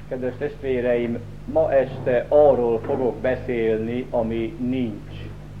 Kedves testvéreim, ma este arról fogok beszélni, ami nincs.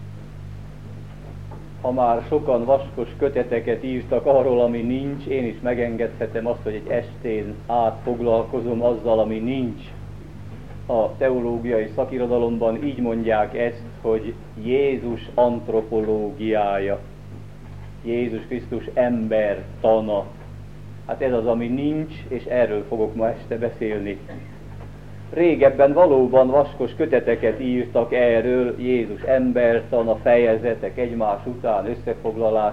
Ha már sokan vaskos köteteket írtak arról, ami nincs, én is megengedhetem azt, hogy egy estén át foglalkozom azzal, ami nincs. A teológiai szakirodalomban így mondják ezt, hogy Jézus antropológiája, Jézus Krisztus embertana. Hát ez az, ami nincs, és erről fogok ma este beszélni. Régebben valóban vaskos köteteket írtak erről, Jézus embertana, fejezetek egymás után, összefoglalás.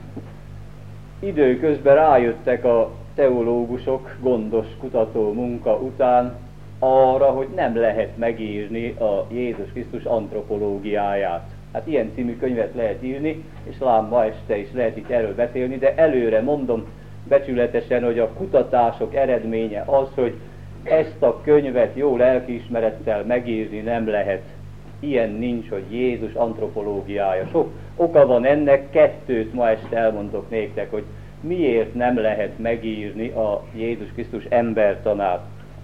Időközben rájöttek a teológusok gondos kutató munka után arra, hogy nem lehet megírni a Jézus Krisztus antropológiáját. Hát ilyen című könyvet lehet írni, és lám ma este is lehet itt erről beszélni, de előre mondom becsületesen, hogy a kutatások eredménye az, hogy ezt a könyvet jó lelkiismerettel megírni nem lehet. Ilyen nincs, hogy Jézus antropológiája. Sok oka van ennek, kettőt ma este elmondok néktek, hogy miért nem lehet megírni a Jézus Krisztus embertanát.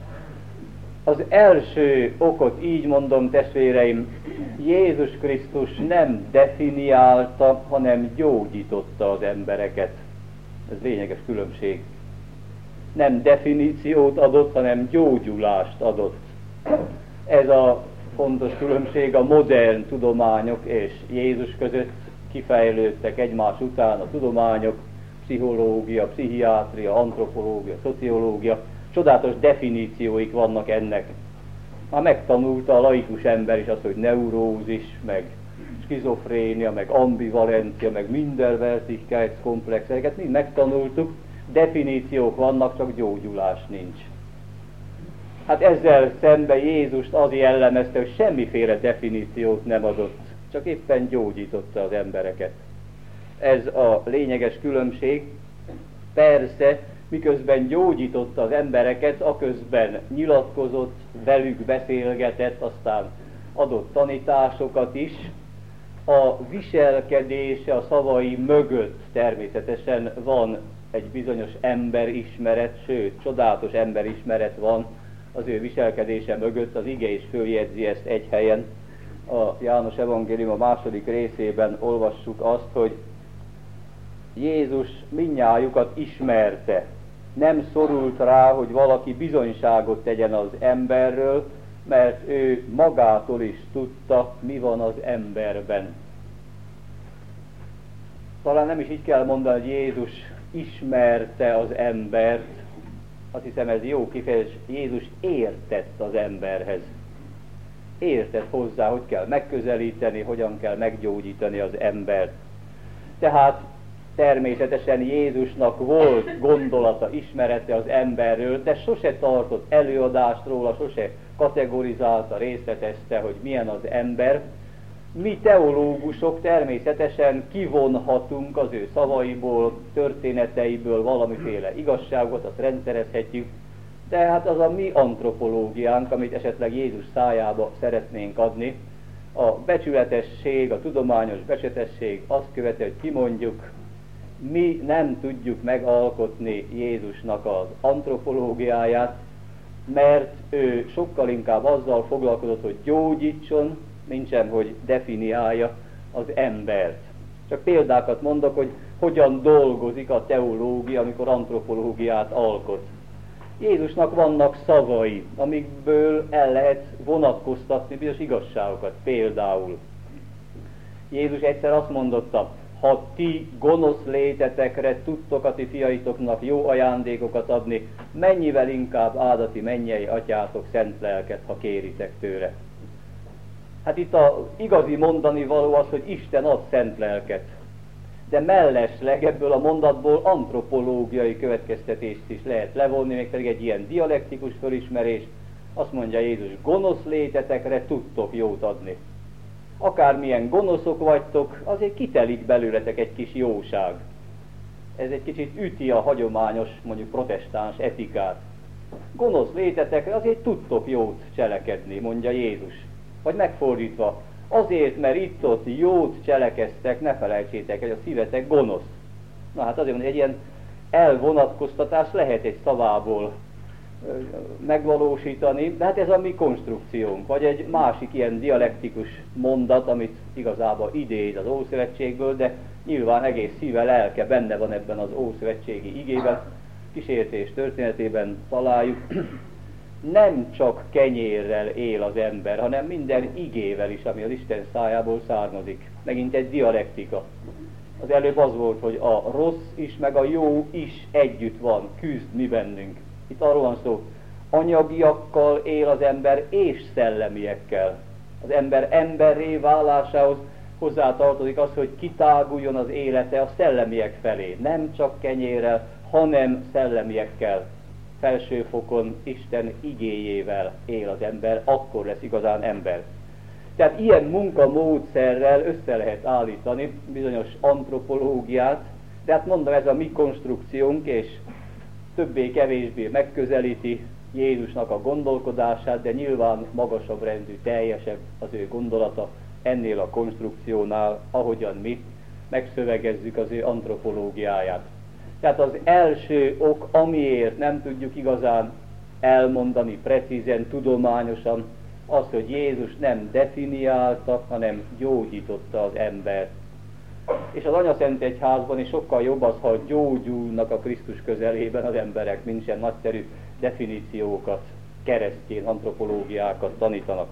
Az első okot így mondom, testvéreim, Jézus Krisztus nem definiálta, hanem gyógyította az embereket. Ez lényeges különbség. Nem definíciót adott, hanem gyógyulást adott. Ez a fontos különbség a modern tudományok és Jézus között. Kifejlődtek egymás után a tudományok, pszichológia, pszichiátria, antropológia, szociológia. Csodálatos definícióik vannak ennek. Már megtanulta a laikus ember is azt, hogy neurózis, meg skizofrénia, meg ambivalencia, meg Minderwertigkeitskomplex, ezeket mind megtanultuk, definíciók vannak, csak gyógyulás nincs. Hát ezzel szemben Jézust az jellemezte, hogy semmiféle definíciót nem adott, csak éppen gyógyította az embereket. Ez a lényeges különbség. Persze, miközben gyógyította az embereket, aközben nyilatkozott, velük beszélgetett, aztán adott tanításokat is. A viselkedése, a szavai mögött természetesen van egy bizonyos emberismeret, sőt, csodálatos emberismeret van az ő viselkedése mögött, az ige is följegyzi ezt egy helyen. A János evangélium a második részében olvassuk azt, hogy Jézus mindnyájukat ismerte. Nem szorult rá, hogy valaki bizonyságot tegyen az emberről, mert ő magától is tudta, mi van az emberben. Talán nem is így kell mondani, hogy Jézus ismerte az embert. Azt hiszem, ez jó kifejezés. Jézus értett az emberhez. Értett hozzá, hogy kell megközelíteni, hogyan kell meggyógyítani az embert. Tehát természetesen Jézusnak volt gondolata, ismerete az emberről, de sose tartott előadást róla, sose kategorizálta, részletezte, hogy milyen az ember. Mi teológusok természetesen kivonhatunk az ő szavaiból, történeteiből valamiféle igazságot, azt rendszerezhetjük, de hát az a mi antropológiánk, amit esetleg Jézus szájába szeretnénk adni. A becsületesség, a tudományos becsületesség azt követi, hogy kimondjuk, mi nem tudjuk megalkotni Jézusnak az antropológiáját, mert ő sokkal inkább azzal foglalkozott, hogy gyógyítson, mintsem, hogy definiálja az embert. Csak példákat mondok, hogy hogyan dolgozik a teológia, amikor antropológiát alkot. Jézusnak vannak szavai, amikből el lehet vonatkoztatni bizonyos igazságokat. Például Jézus egyszer azt mondotta, ha ti gonosz létetekre tudtok a ti fiaitoknak jó ajándékokat adni, mennyivel inkább áldati mennyei atyátok szent lelket, ha kéritek tőle. Hát itt az igazi mondani való az, hogy Isten ad szent lelket. De mellesleg ebből a mondatból antropológiai következtetést is lehet levonni, még pedig egy ilyen dialektikus fölismerés. Azt mondja Jézus, gonosz létetekre tudtok jót adni. Akármilyen gonoszok vagytok, azért kitelik belőletek egy kis jóság. Ez egy kicsit üti a hagyományos, mondjuk protestáns etikát. Gonosz létetekre azért tudtok jót cselekedni, mondja Jézus. Vagy megfordítva, azért, mert itt-ott jót cselekeztek, ne felejtsétek, hogy a szívetek gonosz. Na hát azért mondja, egy ilyen elvonatkoztatás lehet egy szavából. megvalósítani, de hát ez a mi konstrukciónk, vagy egy másik ilyen dialektikus mondat, amit igazából idéz az Ószövetségből, de nyilván egész szíve, lelke benne van ebben az ószövetségi igében, kísértés történetében találjuk. Nem csak kenyérrel él az ember, hanem minden igével is, ami az Isten szájából származik. Megint egy dialektika. Az előbb az volt, hogy a rossz is, meg a jó is együtt van, küzd mi bennünk. Itt arról van szó, anyagiakkal él az ember és szellemiekkel. Az ember emberré válásához hozzátartozik az, hogy kitáguljon az élete a szellemiek felé. Nem csak kenyérrel, hanem szellemiekkel. Felső fokon Isten igéjével él az ember, akkor lesz igazán ember. Tehát ilyen munkamódszerrel össze lehet állítani bizonyos antropológiát, de hát mondom, ez a mi konstrukciónk, és többé-kevésbé megközelíti Jézusnak a gondolkodását, de nyilván magasabb rendű, teljesebb az ő gondolata ennél a konstrukciónál, ahogyan mi megszövegezzük az ő antropológiáját. Tehát az első ok, amiért nem tudjuk igazán elmondani precízen, tudományosan, az, hogy Jézus nem definiálta, hanem gyógyította az embert. És az Anyaszent Egyházban is sokkal jobb az, ha gyógyulnak a Krisztus közelében az emberek, mint sem nagyszerű definíciókat, keresztény antropológiákat tanítanak.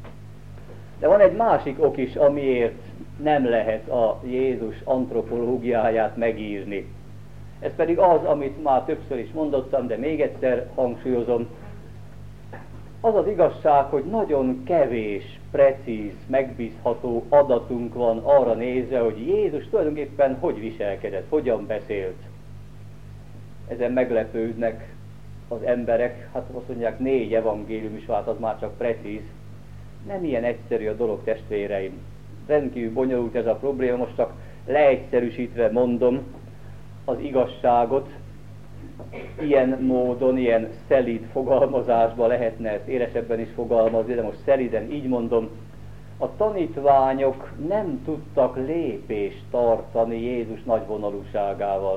De van egy másik ok is, amiért nem lehet a Jézus antropológiáját megírni. Ez pedig az, amit már többször is mondottam, de még egyszer hangsúlyozom. Az az igazság, hogy nagyon kevés, precíz, megbízható adatunk van arra nézve, hogy Jézus tulajdonképpen hogy viselkedett, hogyan beszélt. Ezen meglepődnek az emberek, hát azt mondják, 4 evangélium is vált, az már csak precíz. Nem ilyen egyszerű a dolog, testvéreim. Rendkívül bonyolult ez a probléma, most csak leegyszerűsítve mondom az igazságot. Ilyen módon, ilyen szelíd fogalmazásban lehetne ezt élesebben is fogalmazni, de most szelíden így mondom, a tanítványok nem tudtak lépést tartani Jézus nagyvonalúságával.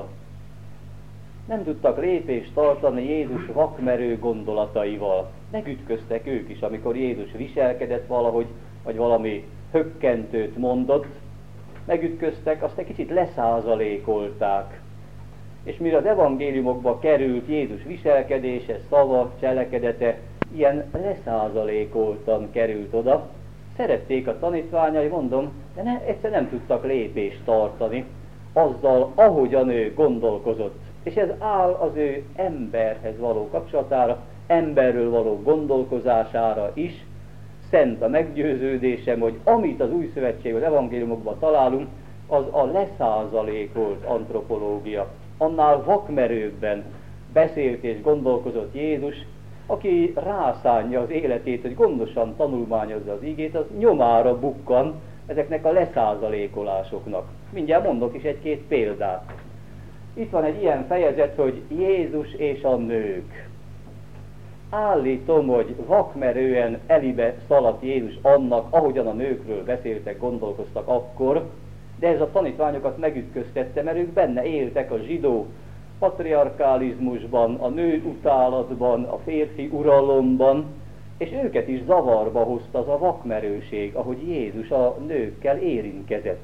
Nem tudtak lépést tartani Jézus vakmerő gondolataival. Megütköztek ők is, amikor Jézus viselkedett valahogy, vagy valami hökkentőt mondott. Megütköztek, azt egy kicsit leszázalékolták. És mire az evangéliumokba került Jézus viselkedése, szava, cselekedete, ilyen leszázalékoltan került oda. Szerették a tanítványai, mondom, de egyszer nem tudtak lépést tartani azzal, ahogyan ő gondolkozott. És ez áll az ő emberhez való kapcsolatára, emberről való gondolkozására is. Szent a meggyőződésem, hogy amit az Új Szövetségben, az evangéliumokban találunk, az a leszázalékolt antropológia. Annál vakmerőbben beszélt és gondolkozott Jézus, aki rászánja az életét, hogy gondosan tanulmányozza az igét, az nyomára bukkan ezeknek a leszázalékolásoknak. Mindjárt mondok is egy-két példát. Itt van egy ilyen fejezet, hogy Jézus és a nők. Állítom, hogy vakmerően elébe szaladt Jézus annak, ahogyan a nőkről beszéltek, gondolkoztak akkor, de ez a tanítványokat megütköztette, mert ők benne éltek a zsidó patriarkalizmusban, a nő utálatban, a férfi uralomban, és őket is zavarba hozta az a vakmerőség, ahogy Jézus a nőkkel érintkezett.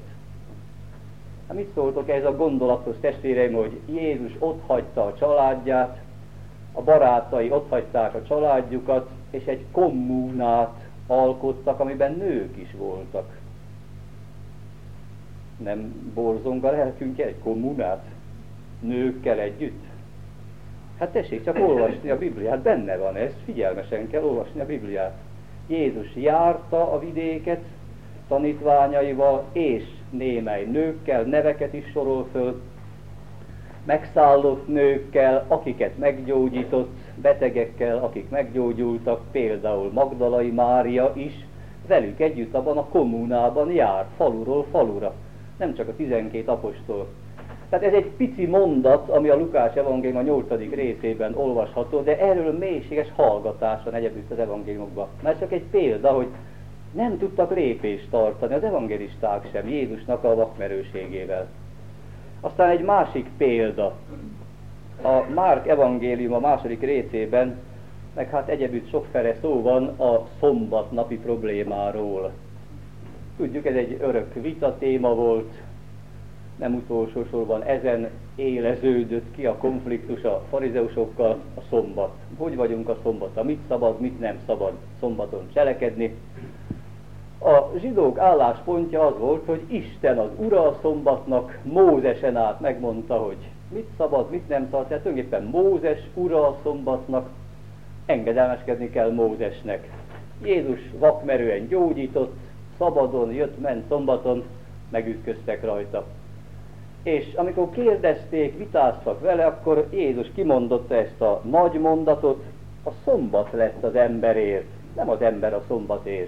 Hát mit szóltok ez a gondolathoz, testvéreim, hogy Jézus otthagyta a családját, a barátai otthagyták a családjukat, és egy kommunát alkottak, amiben nők is voltak. Nem borzong a lelkünk egy kommunát? Nőkkel együtt? Hát tessék csak olvasni a Bibliát, benne van ez, figyelmesen kell olvasni a Bibliát. Jézus járta a vidéket tanítványaival és némely nőkkel, neveket is sorol föl, megszállott nőkkel, akiket meggyógyított, betegekkel, akik meggyógyultak, például Magdalai Mária is, velük együtt abban a kommunában járt, faluról falura, nem csak a 12 apostol. Tehát ez egy pici mondat, ami a Lukács evangélium a 8. részében olvasható, de erről mélységes hallgatás van egyébként az evangéliumokban. Mert csak egy példa, hogy nem tudtak lépést tartani az evangélisták sem Jézusnak a vakmerőségével. Aztán egy másik példa. A Márk evangélium a 2. részében meg hát egyebütt sokféle szó van a szombatnapi problémáról. Tudjuk, ez egy örök vita téma volt, nem utolsó sorban ezen éleződött ki a konfliktus a farizeusokkal, a szombat. Hogy vagyunk a szombattal? Mit szabad, mit nem szabad szombaton cselekedni? A zsidók álláspontja az volt, hogy Isten az ura a szombatnak, Mózesen át megmondta, hogy mit szabad, mit nem szabad. Tehát tulajdonképpen Mózes ura a szombatnak, engedelmeskedni kell Mózesnek. Jézus vakmerően gyógyított, szabadon jött, ment szombaton, megütköztek rajta. És amikor kérdezték, vitáztak vele, akkor Jézus kimondotta ezt a nagy mondatot, a szombat lett az emberért, nem az ember a szombatért.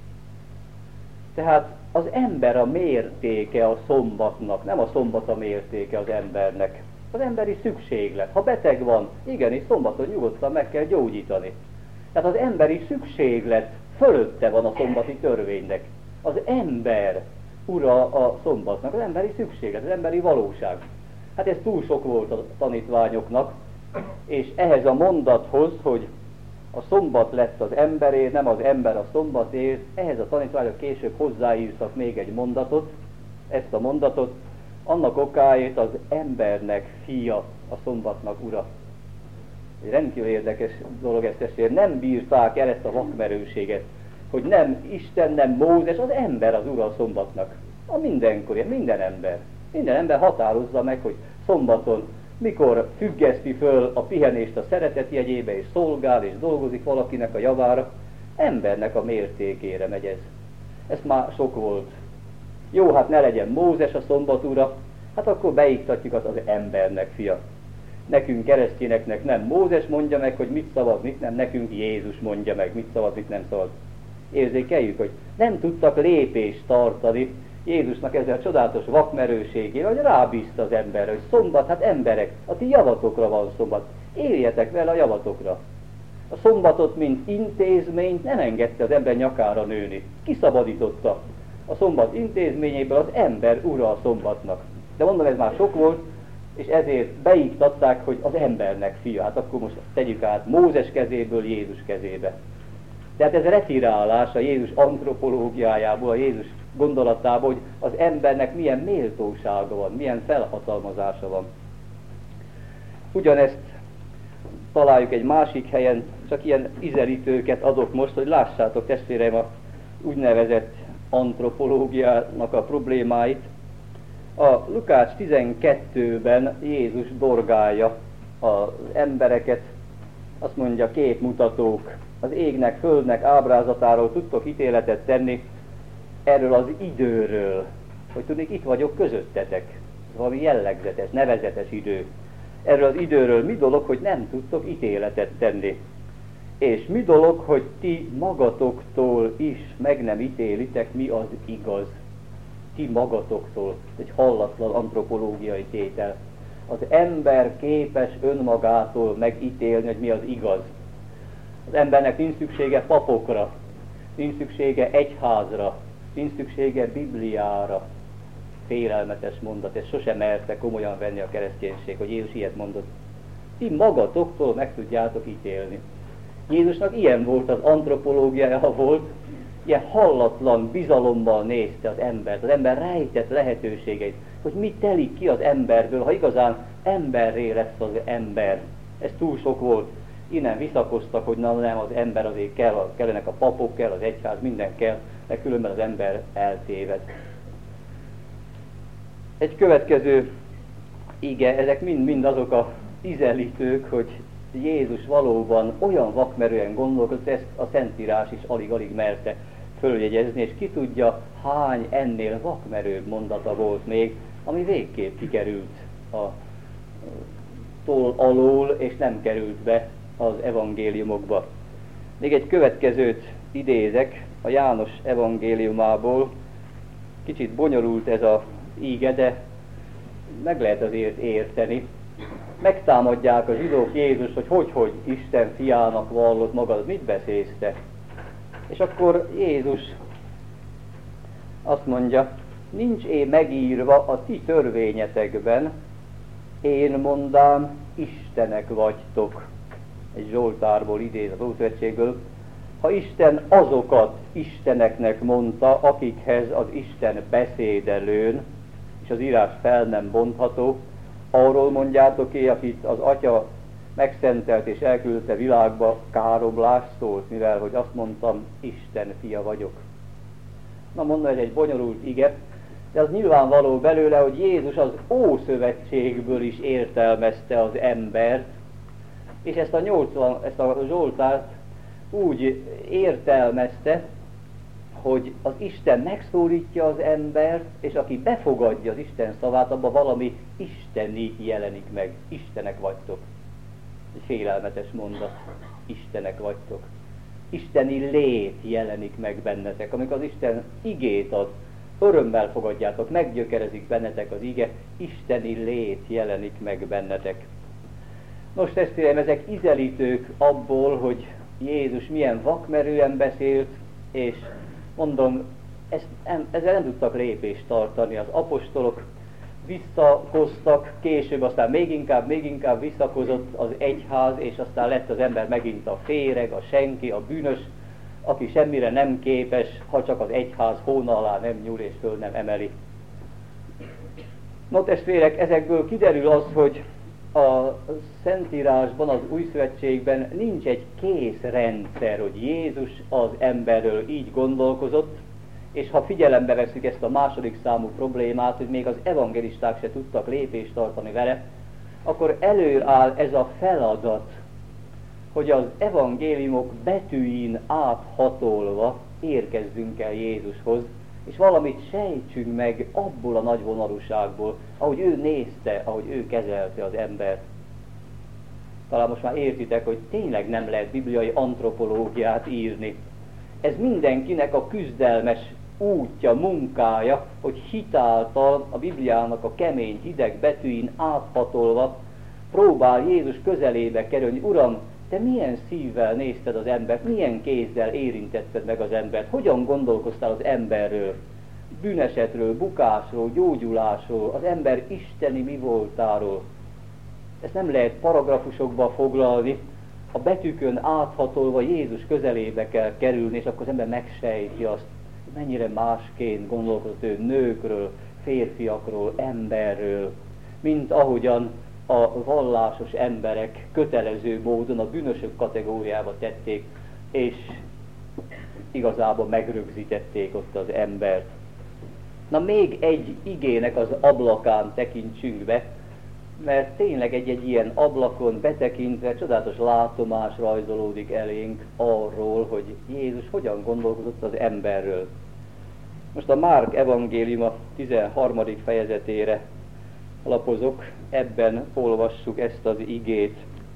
Tehát az ember a mértéke a szombatnak, nem a szombat a mértéke az embernek. Az emberi szükséglet. Ha beteg van, igenis szombaton nyugodtan meg kell gyógyítani. Tehát az emberi szükséglet fölötte van a szombati törvénynek. Az ember ura a szombatnak, az emberi szükséglet, az emberi valóság. Hát ez túl sok volt a tanítványoknak, és ehhez a mondathoz, hogy a szombat lett az emberért, nem az ember a szombatért, ehhez a tanítványok később hozzáírtak még egy mondatot, ezt a mondatot, annak okáért az embernek fia, a szombatnak ura. Egy rendkívül érdekes dolog ezt testvérem, nem bírták el ezt a vakmerőséget, hogy nem Isten, nem Mózes, az ember az ura a szombatnak. A mindenkori, minden ember. Minden ember határozza meg, hogy szombaton mikor függeszti föl a pihenést a szeretet jegyébe, és szolgál, és dolgozik valakinek a javára, embernek a mértékére megy ez. Ez már sok volt. Jó, hát ne legyen Mózes a szombat ura, hát akkor beiktatjuk az embernek fia. Nekünk keresztényeknek nem Mózes mondja meg, hogy mit szabad, mit nem, nekünk Jézus mondja meg, mit szabad, mit nem szabad. Érzékeljük, hogy nem tudtak lépést tartani Jézusnak ezzel a csodálatos vakmerőségével, hogy rábízta az emberre, hogy szombat, hát emberek, a ti javatokra van szombat, éljetek vele a javatokra. A szombatot, mint intézményt nem engedte az ember nyakára nőni, kiszabadította a szombat intézményéből az ember ura a szombatnak. De mondom, ez már sok volt, és ezért beiktatták, hogy az embernek fia. Hát akkor most tegyük át Mózes kezéből Jézus kezébe. Tehát ez retirálás a Jézus antropológiájából, a Jézus gondolatából, hogy az embernek milyen méltósága van, milyen felhatalmazása van. Ugyanezt találjuk egy másik helyen, csak ilyen ízelítőket adok most, hogy lássátok testvéreim a úgynevezett antropológiának a problémáit. A Lukács 12-ben Jézus dorgálja az embereket, azt mondja, képmutatók, az égnek, földnek ábrázatáról tudtok ítéletet tenni, erről az időről, hogy tudnék, itt vagyok közöttetek, valami jellegzetes, nevezetes idő. Erről az időről mi dolog, hogy nem tudtok ítéletet tenni? És mi dolog, hogy ti magatoktól is meg nem ítélitek, mi az igaz? Ti magatoktól, egy hallatlan antropológiai tétel. Az ember képes önmagától megítélni, hogy mi az igaz. Az embernek nincs szüksége papokra, nincs szüksége egyházra, nincs szüksége Bibliára. Félelmetes mondat, ezt sosem merte komolyan venni a kereszténység, hogy Jézus ilyet mondott. Ti magatoktól meg tudjátok ítélni. Jézusnak ilyen volt az antropológiája, volt, ilyen hallatlan bizalommal nézte az embert, az ember rejtett lehetőségeit, hogy mi telik ki az emberből, ha igazán emberré lesz az ember. Ez túl sok volt. Innen visszakoztak, hogy nem az ember azért kell, kellenek a papok, kell az egyház, minden kell, mert különben az ember eltéved. Egy következő ige, ezek mind azok a ízelítők, hogy Jézus valóban olyan vakmerően gondolkodott, ezt a Szentírás is alig-alig merte följegyezni, és ki tudja, hány ennél vakmerőbb mondata volt még, ami végképp kikerült a toll alól, és nem került be az evangéliumokba. Még egy következőt idézek a János evangéliumából. Kicsit bonyolult ez a íge, de meg lehet azért érteni. Megtámadják a zsidók Jézus, hogy Isten fiának vallott magad, mit beszélsz te? És akkor Jézus azt mondja, nincs megírva a ti törvényetekben, én mondám, istenek vagytok. egy Zsoltárból idéz az Ószövetségből, ha Isten azokat isteneknek mondta, akikhez az Isten beszédelőn, és az írás fel nem bontható, arról mondjátok akit az Atya megszentelt és elküldte világba, káromlást szólt, mivel hogy azt mondtam, Isten fia vagyok. Na mondom, ez egy bonyolult ige, de az nyilvánvaló belőle, hogy Jézus az Ószövetségből is értelmezte az embert, és ezt a Zsoltárt úgy értelmezte, hogy az Isten megszólítja az embert, és aki befogadja az Isten szavát, abban valami isteni jelenik meg. Istenek vagytok. Egy félelmetes mondat. Istenek vagytok. Isteni lét jelenik meg bennetek. Amikor az Isten igét ad, örömmel fogadjátok, meggyökerezik bennetek az ige, isteni lét jelenik meg bennetek. Nos, testvérem, ezek ízelítők abból, hogy Jézus milyen vakmerően beszélt, és mondom, ezzel nem tudtak lépést tartani. Az apostolok visszakoztak, később aztán még inkább visszakozott az egyház, és aztán lett az ember megint a féreg, a senki, a bűnös, aki semmire nem képes, ha csak az egyház hóna alá nem nyúl és föl nem emeli. No testvérek, ezekből kiderül az, hogy a Szentírásban, az Új Szövetségben nincs egy kész rendszer, hogy Jézus az emberről így gondolkozott, és ha figyelembe veszük ezt a második számú problémát, hogy még az evangelisták se tudtak lépést tartani vele, akkor előáll ez a feladat, hogy az evangéliumok betűin áthatolva érkezzünk el Jézushoz, és valamit sejtsünk meg abból a nagy vonalúságból, ahogy ő nézte, ahogy ő kezelte az embert. Talán most már értitek, hogy tényleg nem lehet bibliai antropológiát írni. Ez mindenkinek a küzdelmes útja, munkája, hogy hitáltal a Bibliának a kemény, hideg betűin áthatolva próbál Jézus közelébe kerülni. Uram, te milyen szívvel nézted az embert, milyen kézzel érintetted meg az embert, hogyan gondolkoztál az emberről, bűnesetről, bukásról, gyógyulásról, az ember isteni mi voltáról. Ezt nem lehet paragrafusokba foglalni, a betűkön áthatolva Jézus közelébe kell kerülni, és akkor az ember megsejti azt, hogy mennyire másként gondolkozott ő nőkről, férfiakról, emberről, mint ahogyan a vallásos emberek kötelező módon a bűnösök kategóriába tették, és igazából megrögzítették ott az embert. Na még egy igének az ablakán tekintsünk be, mert tényleg egy ilyen ablakon betekintve csodálatos látomás rajzolódik elénk arról, hogy Jézus hogyan gondolkozott az emberről. Most a Márk evangéliuma 13. fejezetére lapozok, ebben olvassuk ezt az igét.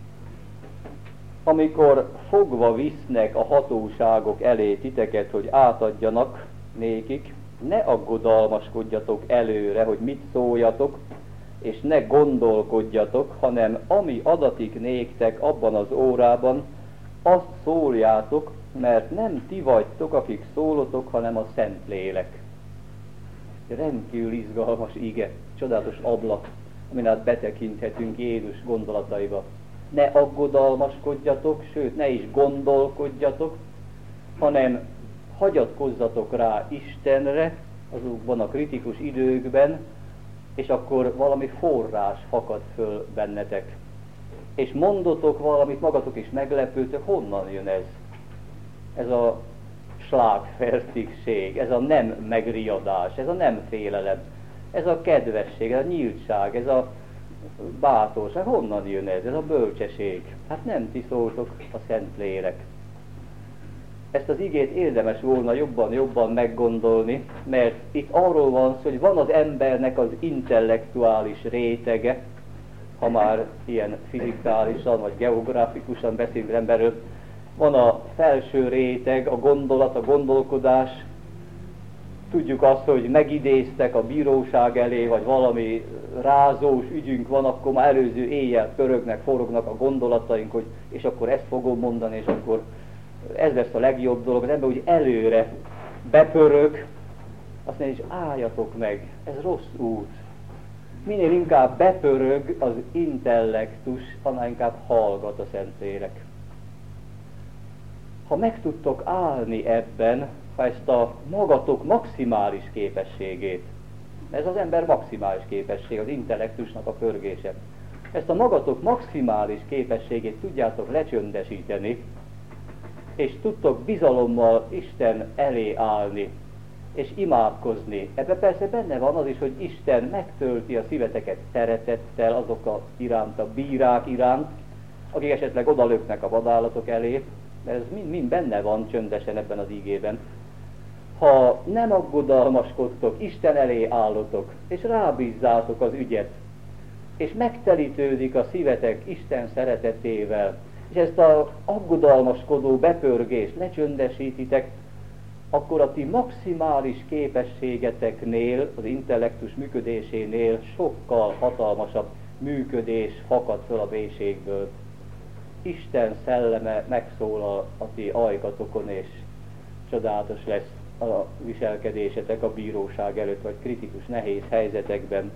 Amikor fogva visznek a hatóságok elé titeket, hogy átadjanak nékik, ne aggodalmaskodjatok előre, hogy mit szóljatok, és ne gondolkodjatok, hanem ami adatik néktek abban az órában, azt szóljátok, mert nem ti vagytok, akik szólotok, hanem a Szentlélek. Rendkívül izgalmas ige, csodálatos ablak, amin át betekinthetünk Jézus gondolataiba. Ne aggodalmaskodjatok, sőt, ne is gondolkodjatok, hanem hagyatkozzatok rá Istenre azokban a kritikus időkben, és akkor valami forrás fakad föl bennetek. És mondotok valamit, magatok is meglepőtök, honnan jön ez? Ez a slágfertigség, ez a nem megriadás, ez a nem félelem, ez a kedvesség, ez a nyíltság, ez a bátorság, honnan jön ez? Ez a bölcsesség. Hát nem ti szóltok, a Szentlélek. Ezt az igét érdemes volna jobban meggondolni, mert itt arról van szó, hogy van az embernek az intellektuális rétege, ha már ilyen fizikálisan vagy geográfikusan beszélünk emberről, van a felső réteg, a gondolat, a gondolkodás. Tudjuk azt, hogy megidéztek a bíróság elé, vagy valami rázós ügyünk van, akkor már előző éjjel pörögnek, forognak a gondolataink, hogy és akkor ezt fogom mondani, és akkor ez lesz a legjobb dolog. Az ember úgy előre bepörög, azt mondja, és álljatok meg, ez rossz út. Minél inkább bepörög az intellektus, annál inkább hallgat a Szentlélek. Ha meg tudtok állni ebben, ha ezt a magatok maximális képességét, ez az ember maximális képesség, az intellektusnak a pörgése, ezt a magatok maximális képességét tudjátok lecsöndesíteni, és tudtok bizalommal Isten elé állni, és imádkozni. Ebben persze benne van az is, hogy Isten megtölti a szíveteket szeretettel azok iránt, a bírák iránt, akik esetleg odalöknek a vadállatok elé, mert ez mind benne van csöndesen ebben az ígében. Ha nem aggodalmaskodtok, Isten elé állotok, és rábízzátok az ügyet, és megtelítődik a szívetek Isten szeretetével, és ezt az aggodalmaskodó bepörgést lecsöndesítitek, akkor a ti maximális képességeteknél, az intellektus működésénél sokkal hatalmasabb működés fakad föl a mélységből. Isten szelleme megszólal a ti ajkatokon, és csodálatos lesz a viselkedésetek a bíróság előtt, vagy kritikus, nehéz helyzetekben.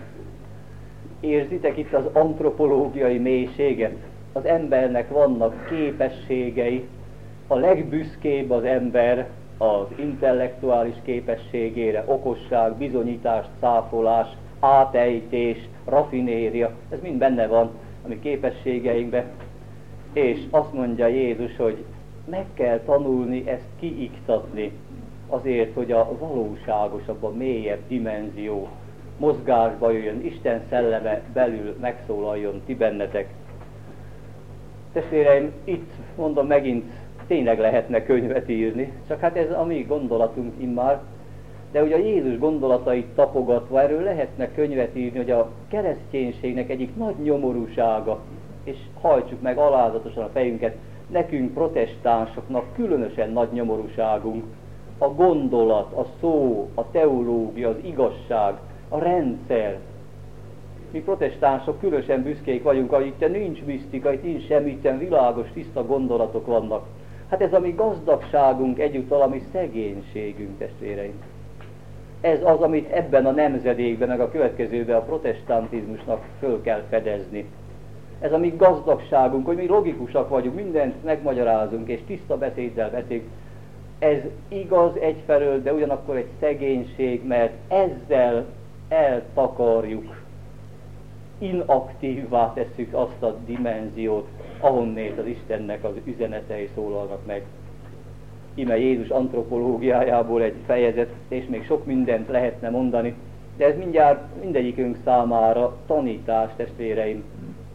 Érzitek itt az antropológiai mélységet? Az embernek vannak képességei, a legbüszkébb az ember az intellektuális képességére, okosság, bizonyítás, cáfolás, átejtés, rafinéria, ez mind benne van a mi képességeinkben, és azt mondja Jézus, hogy meg kell tanulni ezt kiiktatni, azért, hogy a valóságosabb, a mélyebb dimenzió mozgásba jöjjön, Isten szelleme belül megszólaljon ti bennetek. Testvéreim, itt mondom megint, tényleg lehetne könyvet írni, csak hát ez a mi gondolatunk immár, de ugye a Jézus gondolatait tapogatva erről lehetne könyvet írni, hogy a kereszténységnek egyik nagy nyomorúsága, és hajtsuk meg alázatosan a fejünket, nekünk protestánsoknak különösen nagy nyomorúságunk, a gondolat, a szó, a teológia, az igazság, a rendszer. Mi protestánsok különösen büszkék vagyunk, hogy itt nincs misztika, itt nincs semmi, itt világos, tiszta gondolatok vannak. Hát ez a mi gazdagságunk egyúttal, a mi szegénységünk, testvéreim. Ez az, amit ebben a nemzedékben, meg a következőben a protestantizmusnak föl kell fedezni. Ez a mi gazdagságunk, hogy mi logikusak vagyunk, mindent megmagyarázunk, és tiszta beszéddel beszélünk. Ez igaz egyfelől, de ugyanakkor egy szegénység, mert ezzel eltakarjuk, inaktívvá tesszük azt a dimenziót, ahonnét az Istennek az üzenetei szólalnak meg. Íme Jézus antropológiájából egy fejezet, és még sok mindent lehetne mondani, de ez mindjárt mindegyikünk számára tanítás, testvéreim.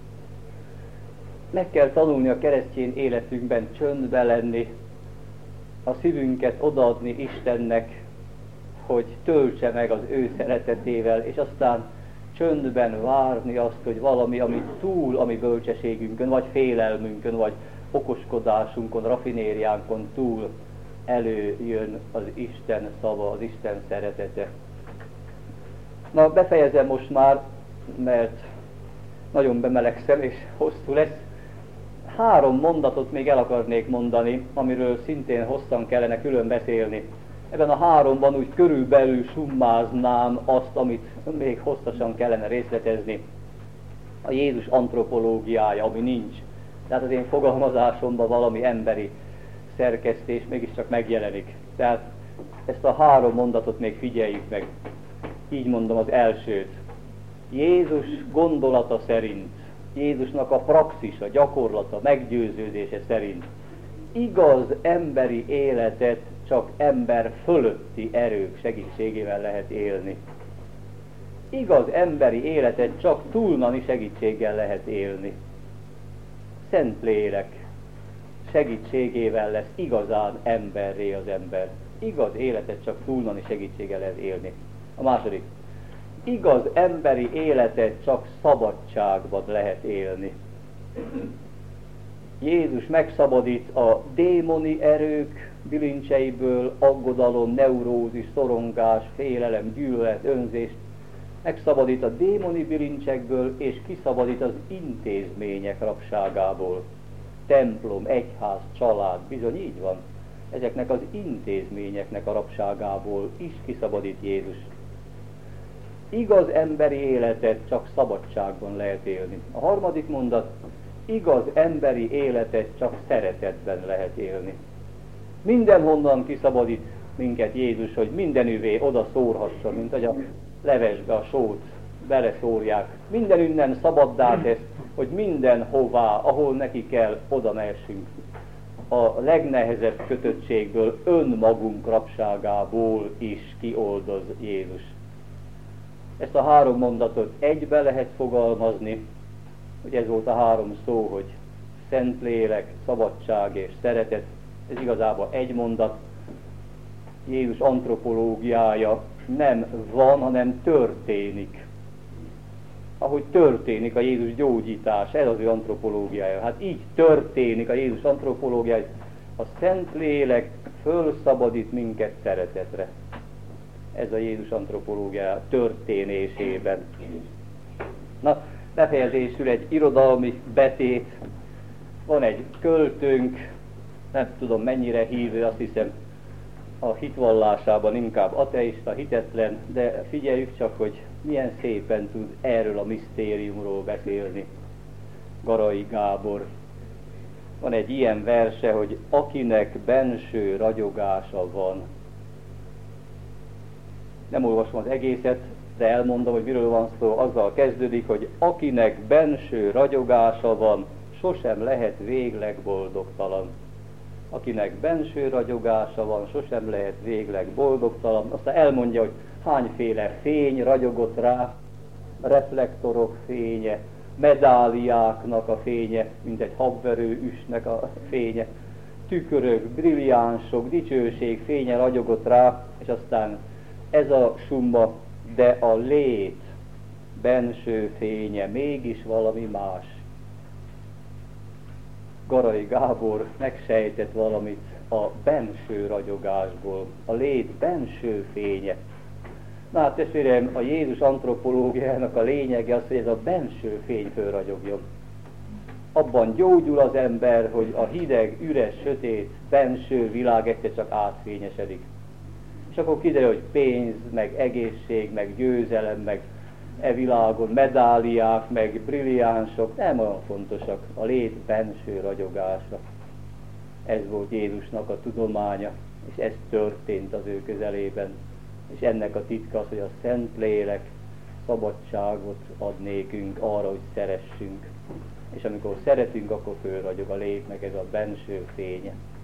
Meg kell tanulni a keresztény életünkben csöndbe lenni, a szívünket odaadni Istennek, hogy töltse meg az ő szeretetével, és aztán csöndben várni azt, hogy valami, ami túl a mi bölcsességünkön, vagy félelmünkön, vagy okoskodásunkon, rafinériánkon túl előjön az Isten szava, az Isten szeretete. Na, befejezem most már, mert nagyon bemelegszem, és hosszú lesz. 3 mondatot még el akarnék mondani, amiről szintén hosszan kellene külön beszélni. Ebben a 3-ban úgy körülbelül summáznám azt, amit még hosszasan kellene részletezni. A Jézus antropológiája, ami nincs. Tehát az én fogalmazásomban valami emberi szerkesztés mégiscsak megjelenik. Tehát ezt a 3 mondatot még figyeljük meg. Így mondom az elsőt. Jézus gondolata szerint, Jézusnak a praxisa, gyakorlata, meggyőződése szerint igaz emberi életet csak ember fölötti erők segítségével lehet élni. Igaz emberi életet csak túlnani segítséggel lehet élni. Szentlélek segítségével lesz igazán emberré az ember. Igaz életet csak túlnani segítséggel lehet élni. A második. Igaz emberi életet csak szabadságban lehet élni. Jézus megszabadít a démoni erők bilincseiből, aggodalom, neurózis, szorongás, félelem, gyűlölet, önzést. Megszabadít a démoni bilincsekből, és kiszabadít az intézmények rabságából. Templom, egyház, család, bizony így van. Ezeknek az intézményeknek a rabságából is kiszabadít Jézus. Igaz emberi életet csak szabadságban lehet élni. A harmadik mondat, igaz emberi életet csak szeretetben lehet élni. Mindenhonnan kiszabadít minket Jézus, hogy mindenüvé oda szórhassa, mint hogy a levesbe a sót beleszórják. Mindenünnen szabaddá tesz, hogy mindenhová, ahol neki kell, oda mehessünk. A legnehezebb kötöttségből, önmagunk rabságából is kioldoz Jézus. Ezt a 3 mondatot egybe lehet fogalmazni, hogy ez volt a 3 szó, hogy Szentlélek, szabadság és szeretet. Ez igazából egy mondat. Jézus antropológiája nem van, hanem történik. Ahogy történik a Jézus gyógyítás, ez az ő antropológiája. Hát így történik a Jézus antropológiája. A Szentlélek fölszabadít minket szeretetre. Ez a Jézus antropológiája történésében. Na, befejezésül egy irodalmi betét. Van egy költőnk, nem tudom mennyire hívő, azt hiszem a hitvallásában inkább ateista, hitetlen, de figyeljük csak, hogy milyen szépen tud erről a misztériumról beszélni. Garai Gábor. Van egy ilyen verse, hogy akinek benső ragyogása van. Nem olvasom az egészet, de elmondom, hogy miről van szó. Azzal kezdődik, hogy akinek benső ragyogása van, sosem lehet végleg boldogtalan. Akinek benső ragyogása van, sosem lehet végleg boldogtalan. Aztán elmondja, hogy hányféle fény ragyogott rá, reflektorok fénye, medáliáknak a fénye, mint egy habverő üstnek a fénye, tükörök, brilliánsok, dicsőség fénye ragyogott rá, és aztán ez a summa, de a lét benső fénye mégis valami más. Garai Gábor megsejtett valamit a benső ragyogásból, a lét benső fénye. Na hát testvérem, a Jézus antropológiának a lényege az, hogy ez a benső fény fölragyogjon. Abban gyógyul az ember, hogy a hideg, üres, sötét, benső világ egyszer csak átfényesedik. És akkor kiderül, hogy pénz, meg egészség, meg győzelem, meg e világon medáliák, meg brilliánsok nem olyan fontosak, a lét benső ragyogása. Ez volt Jézusnak a tudománya, és ez történt az ő közelében. És ennek a titka az, hogy a Szentlélek szabadságot ad nékünk arra, hogy szeressünk. És amikor szeretünk, akkor fölragyog a lét, meg ez a benső fénye.